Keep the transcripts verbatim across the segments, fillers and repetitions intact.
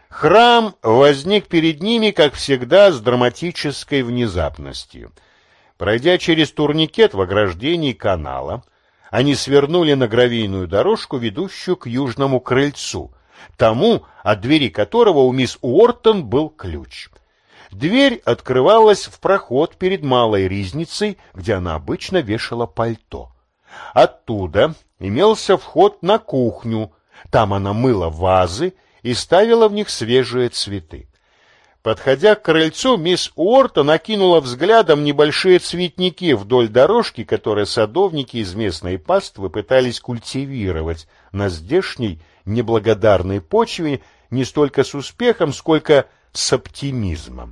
Храм возник перед ними, как всегда, с драматической внезапностью. Пройдя через турникет в ограждении канала, они свернули на гравийную дорожку, ведущую к южному крыльцу, тому, от двери которого у мисс Уортон был ключ. Дверь открывалась в проход перед малой ризницей, где она обычно вешала пальто. Оттуда имелся вход на кухню, там она мыла вазы и ставила в них свежие цветы. Подходя к крыльцу, мисс Уортон окинула взглядом небольшие цветники вдоль дорожки, которые садовники из местной паствы пытались культивировать на здешней неблагодарной почве не столько с успехом, сколько с оптимизмом.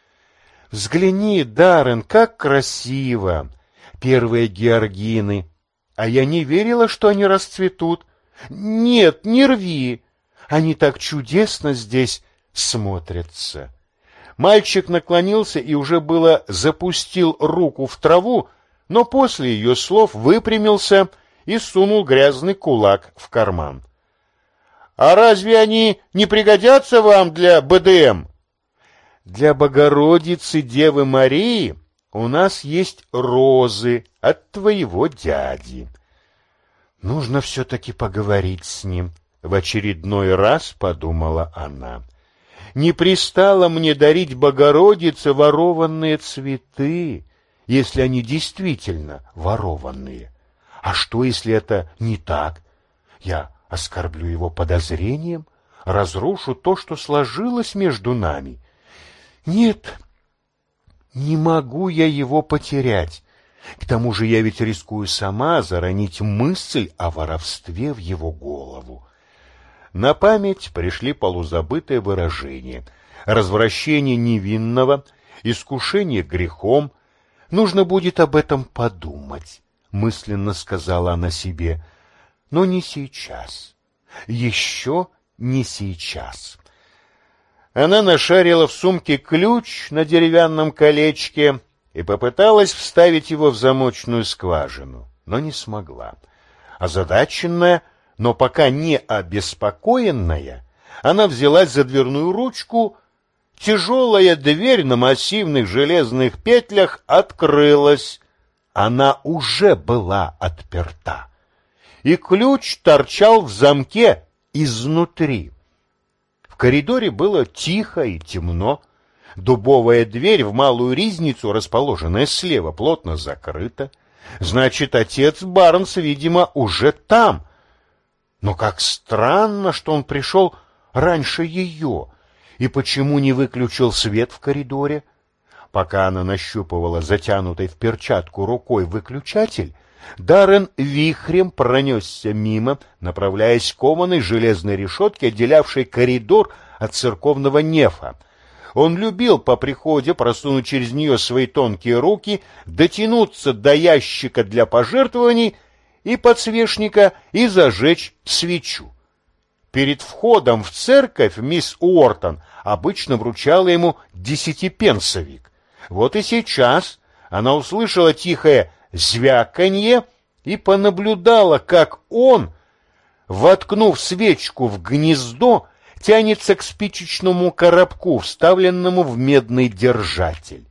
«Взгляни, Даррен, как красиво! Первые георгины! А я не верила, что они расцветут. Нет, не рви! Они так чудесно здесь смотрятся!» Мальчик наклонился и уже было запустил руку в траву, но после ее слов выпрямился и сунул грязный кулак в карман. «А разве они не пригодятся вам для бэ дэ эм?» «Для Богородицы Девы Марии у нас есть розы от твоего дяди. Нужно все-таки поговорить с ним», — в очередной раз подумала она. «Не пристало мне дарить Богородице ворованные цветы, если они действительно ворованные. А что, если это не так? Я оскорблю его подозрением, разрушу то, что сложилось между нами. Нет, не могу я его потерять. К тому же я ведь рискую сама заронить мысль о воровстве в его голову». На память пришли полузабытые выражения: развращение невинного, искушение грехом. «Нужно будет об этом подумать», — мысленно сказала она себе, — «но не сейчас, еще не сейчас». Она нашарила в сумке ключ на деревянном колечке и попыталась вставить его в замочную скважину, но не смогла. Озадаченная, но пока не обеспокоенная, она взялась за дверную ручку. Тяжелая дверь на массивных железных петлях открылась. Она уже была отперта, и ключ торчал в замке изнутри. В коридоре было тихо и темно. Дубовая дверь в малую ризницу, расположенная слева, плотно закрыта. Значит, отец Барнс, видимо, уже там. Но как странно, что он пришел раньше ее, и почему не выключил свет в коридоре? Пока она нащупывала затянутой в перчатку рукой выключатель, Даррен вихрем пронесся мимо, направляясь к кованой железной решетке, отделявшей коридор от церковного нефа. Он любил по приходе просунуть через нее свои тонкие руки, дотянуться до ящика для пожертвований и подсвечника и зажечь свечу. Перед входом в церковь мисс Уортон обычно вручала ему десятипенсовик. Вот и сейчас она услышала тихое звяканье и понаблюдала, как он, воткнув свечку в гнездо, тянется к спичечному коробку, вставленному в медный держатель.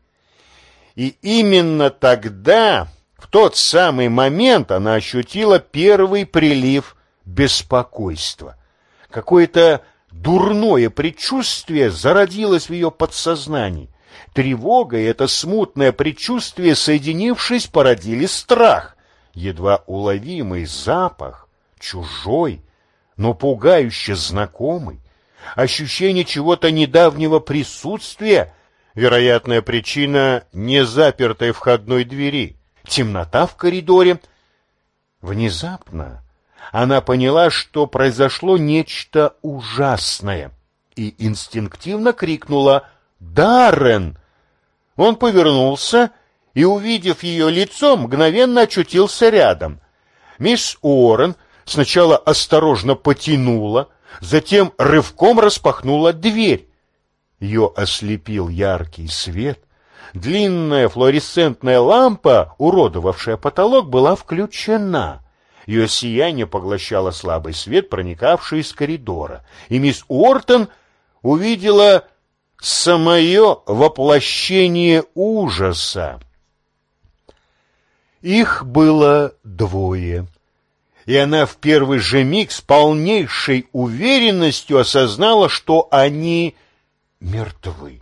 И именно тогда, в тот самый момент, она ощутила первый прилив беспокойства. Какое-то дурное предчувствие зародилось в ее подсознании. Тревога и это смутное предчувствие, соединившись, породили страх. Едва уловимый запах, чужой, но пугающе знакомый, ощущение чего-то недавнего присутствия, вероятная причина незапертой входной двери, темнота в коридоре. Внезапно она поняла, что произошло нечто ужасное, и инстинктивно крикнула «Даррен!». Он повернулся и, увидев ее лицо, мгновенно очутился рядом. Мисс Уоррен сначала осторожно потянула, затем рывком распахнула дверь. Ее ослепил яркий свет. Длинная флуоресцентная лампа, уродовавшая потолок, была включена. Ее сияние поглощало слабый свет, проникавший из коридора, и мисс Уортон увидела самое воплощение ужаса. Их было двое, и она в первый же миг с полнейшей уверенностью осознала, что они мертвы.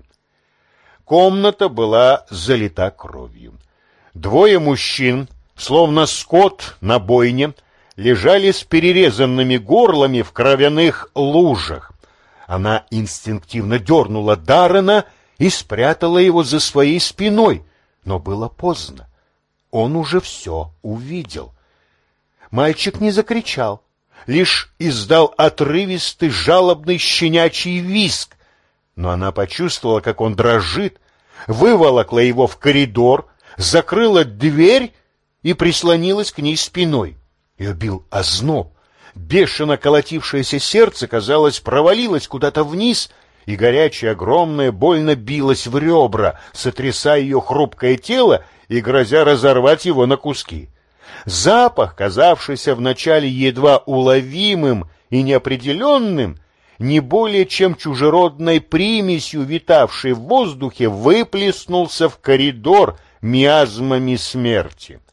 Комната была залита кровью. Двое мужчин, словно скот на бойне, лежали с перерезанными горлами в кровяных лужах. Она инстинктивно дернула Даррена и спрятала его за своей спиной, но было поздно. Он уже все увидел. Мальчик не закричал, лишь издал отрывистый жалобный щенячий визг, но она почувствовала, как он дрожит, выволокла его в коридор, закрыла дверь и прислонилась к ней спиной. Ее бил озноб. Бешено колотившееся сердце, казалось, провалилось куда-то вниз, и горячее огромное больно билось в ребра, сотрясая ее хрупкое тело и грозя разорвать его на куски. Запах, казавшийся вначале едва уловимым и неопределенным, не более чем чужеродной примесью, витавшей в воздухе, выплеснулся в коридор миазмами смерти.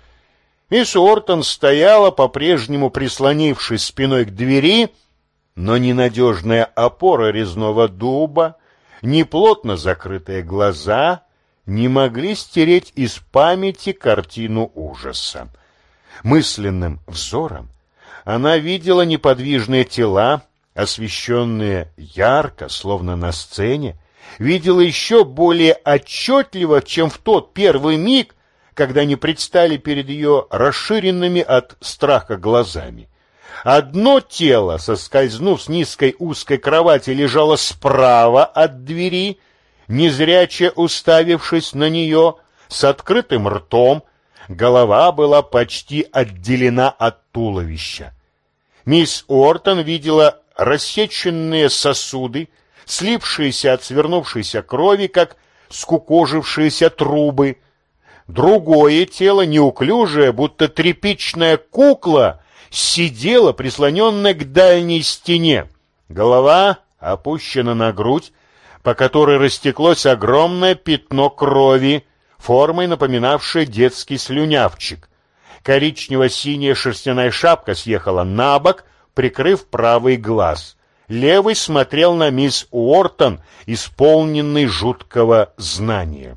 Мисс Уортон стояла, по-прежнему прислонившись спиной к двери, но ни надежная опора резного дуба, ни плотно закрытые глаза не могли стереть из памяти картину ужаса. Мысленным взором она видела неподвижные тела, освещенные ярко, словно на сцене, видела еще более отчетливо, чем в тот первый миг, когда они предстали перед ее расширенными от страха глазами. Одно тело, соскользнув с низкой узкой кровати, лежало справа от двери, незряче уставившись на нее, с открытым ртом, голова была почти отделена от туловища. Мисс Уортон видела рассеченные сосуды, слипшиеся от свернувшейся крови, как скукожившиеся трубы. Другое тело, неуклюжее, будто тряпичная кукла, сидела, прислоненная к дальней стене. Голова опущена на грудь, по которой растеклось огромное пятно крови, формой напоминавшее детский слюнявчик. Коричнево-синяя шерстяная шапка съехала на бок, прикрыв правый глаз. Левый смотрел на мисс Уортон, исполненный жуткого знания.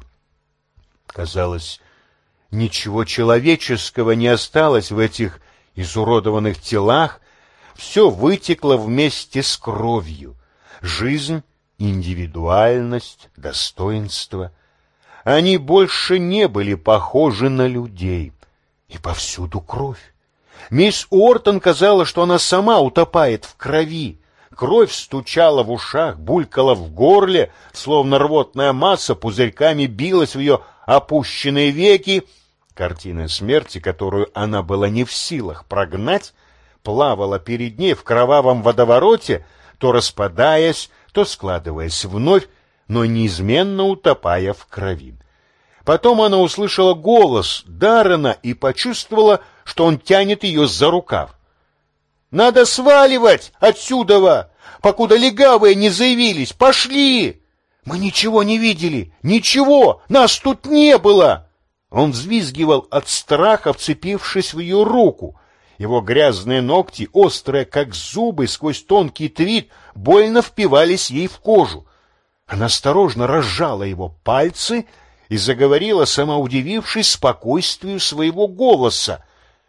Казалось, ничего человеческого не осталось в этих изуродованных телах, все вытекло вместе с кровью. Жизнь, индивидуальность, достоинство. Они больше не были похожи на людей. И повсюду кровь. Мисс Уортон казалось, что она сама утопает в крови. Кровь стучала в ушах, булькала в горле, словно рвотная масса пузырьками билась в ее опущенные веки. Картина смерти, которую она была не в силах прогнать, плавала перед ней в кровавом водовороте, то распадаясь, то складываясь вновь, но неизменно утопая в крови. Потом она услышала голос Даррена и почувствовала, что он тянет ее за рукав. «Надо сваливать отсюда, покуда легавые не заявились! Пошли!» «Мы ничего не видели! Ничего! Нас тут не было!» Он взвизгивал от страха, вцепившись в ее руку. Его грязные ногти, острые как зубы, сквозь тонкий твид, больно впивались ей в кожу. Она осторожно разжала его пальцы и заговорила, сама удивившись спокойствию своего голоса.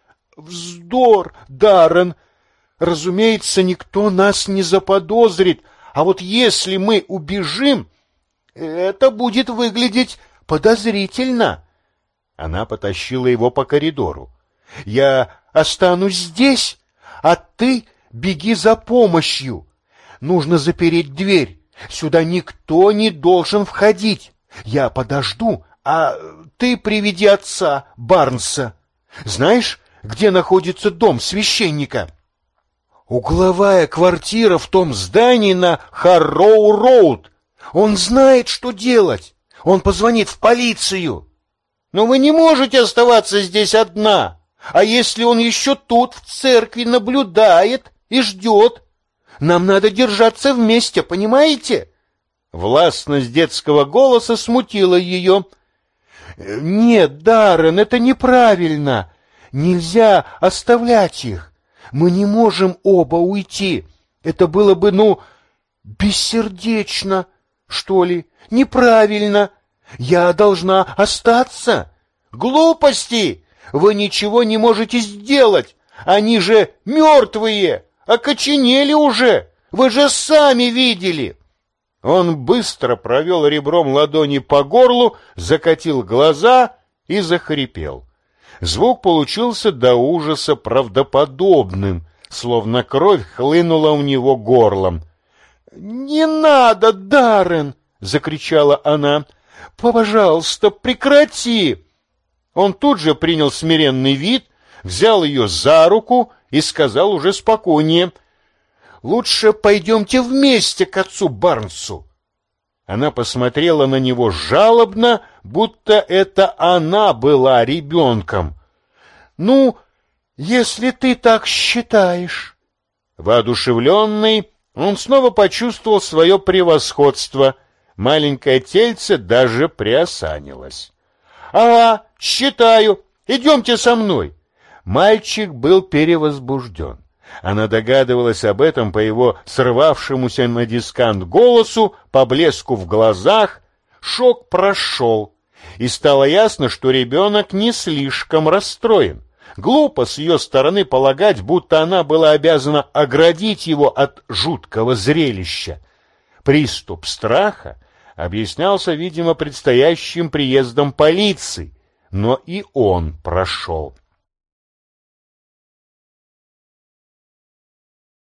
«Вздор, Даррен! Разумеется, никто нас не заподозрит, а вот если мы убежим, это будет выглядеть подозрительно». Она потащила его по коридору. «Я останусь здесь, а ты беги за помощью. Нужно запереть дверь. Сюда никто не должен входить. Я подожду, а ты приведи отца Барнса. Знаешь, где находится дом священника?» «Угловая квартира в том здании на Харроу-роуд. Он знает, что делать. Он позвонит в полицию». «Но вы не можете оставаться здесь одна. А если он еще тут, в церкви, наблюдает и ждет? Нам надо держаться вместе, понимаете?» Властность детского голоса смутила ее. «Нет, Даррен, это неправильно. Нельзя оставлять их. Мы не можем оба уйти. Это было бы, ну, бессердечно, что ли, неправильно. Я должна остаться». «Глупости! Вы ничего не можете сделать. Они же мертвые, окоченели уже. Вы же сами видели». Он быстро провел ребром ладони по горлу, закатил глаза и захрипел. Звук получился до ужаса правдоподобным, словно кровь хлынула у него горлом. «Не надо, Даррен!» — закричала она. «Пожалуйста, прекрати!» Он тут же принял смиренный вид, взял ее за руку и сказал уже спокойнее: «Лучше пойдемте вместе к отцу Барнсу». Она посмотрела на него жалобно, будто это она была ребенком. «Ну, если ты так считаешь». Воодушевленный, он снова почувствовал свое превосходство. Маленькое тельце даже приосанилось. «Ага, считаю. Идемте со мной». Мальчик был перевозбужден. Она догадывалась об этом по его срывавшемуся на дискант голосу, по блеску в глазах. Шок прошел, и стало ясно, что ребенок не слишком расстроен. Глупо с ее стороны полагать, будто она была обязана оградить его от жуткого зрелища. Приступ страха объяснялся, видимо, предстоящим приездом полиции, но и он прошел.